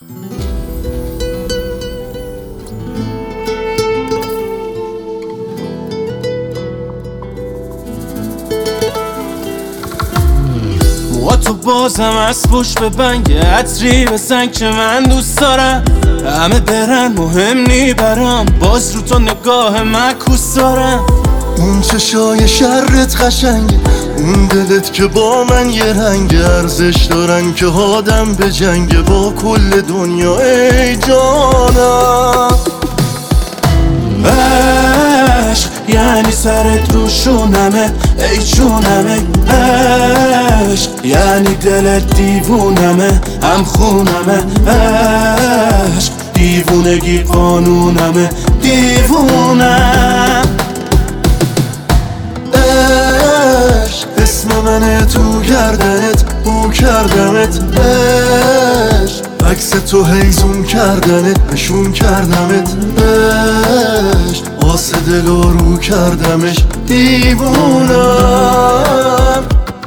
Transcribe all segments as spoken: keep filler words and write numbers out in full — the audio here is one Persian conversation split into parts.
موها تو بازم از پشت به بنگ عطری بزن که من دوست دارم. همه برن مهم نی برام، باز رو تو نگاه معکوس دارم. اون چشای شرت قشنگه، اون دلت که با من یه رنگ ارزش دارن که آدم به جنگ با کل دنیا. ای جانم عشق یعنی سرت رو شونمه، ای جونمه. عشق یعنی دلت دیوونمه، هم خونمه. عشق دیوونگی قانونمه، دیوونم. عشق اسم منه تو گردنت، بو کردمت. عشق عکس تو هیزون کردنت، نشون کردمت. عشق واسه دل رو کردمش دیوونم.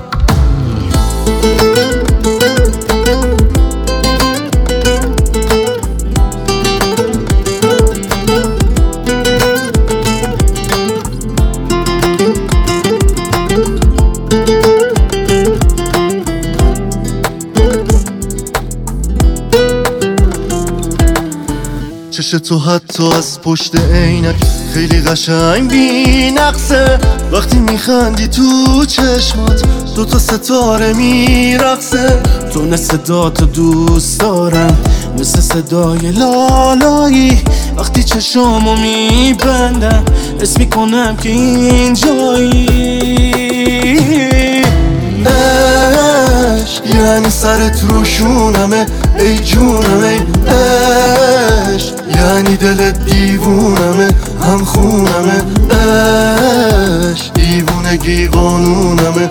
چش تو حتی از پشت عینک خیلی قشنگ بی نقصه. وقتی میخندی تو چشمات دوتا ستاره میرقصه. تو نه صداتو دوست دارم مثل صدای لالایی. وقتی چشامو میبندم حس میکنم که اینجایی. عشق یعنی سرت رو شونمه، ای جونمه. عشق یعنی دلت دیوونمه، هم خونمه. عشق دیوونگی قانونمه،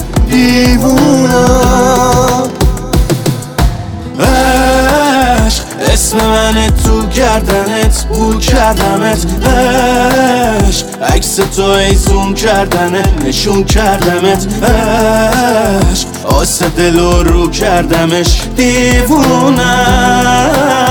دیوونم. عشق اسم منه تو گردنت، بو کردمت. عشق عکس تو ایزون کردنه، نشون کردمت. عشق آسه دل رو کردمش دیوونم.